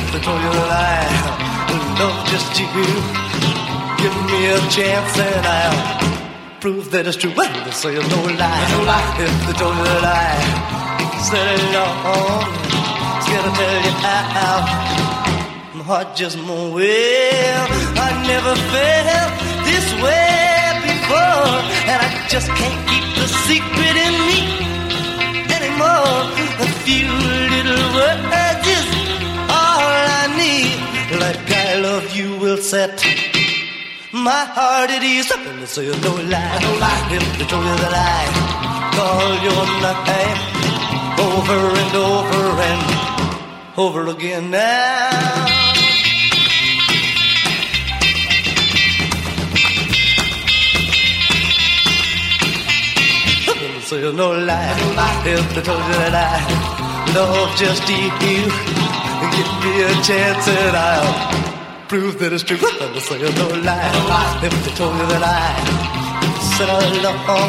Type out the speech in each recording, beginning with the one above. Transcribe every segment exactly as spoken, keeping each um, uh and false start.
if they told you that I love just you. Give me a chance and I'll prove that it's true. Well, they say no lie, no lie. If they told you that I said it all, scared to tell you how my heart just won't. Well, I never felt this way before, and I just can't keep the secret in me anymore. A few little words is all I need. Like I love you will set my heart at ease. And they say no lie, no lie. If they told you that I call your name over and over and over again now. So you no lie, no lie. If they told you that I love just you, give me a chance and I'll prove that it's true. So you no lie, no lie. If they told you that I said I love,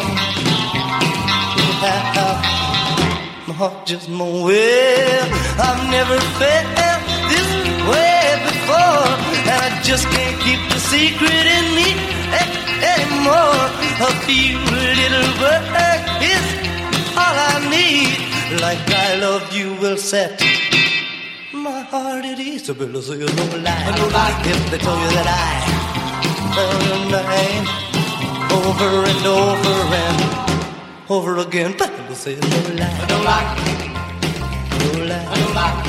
my heart just won't. Well, I've never felt this way before, and I just can't keep the secret in me anymore. A few little words is all I need. Like I love you will set my heart at ease. So better say no lie, no lie. If they told you that I felt your name over and over and over again, better say no lie, no lie, no lie, no lie.